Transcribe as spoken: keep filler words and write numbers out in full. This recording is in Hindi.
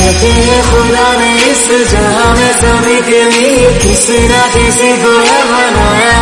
कहते हैं खुदा ने इस जहां में सभी के लिए किसी ना किसी को है बनाया।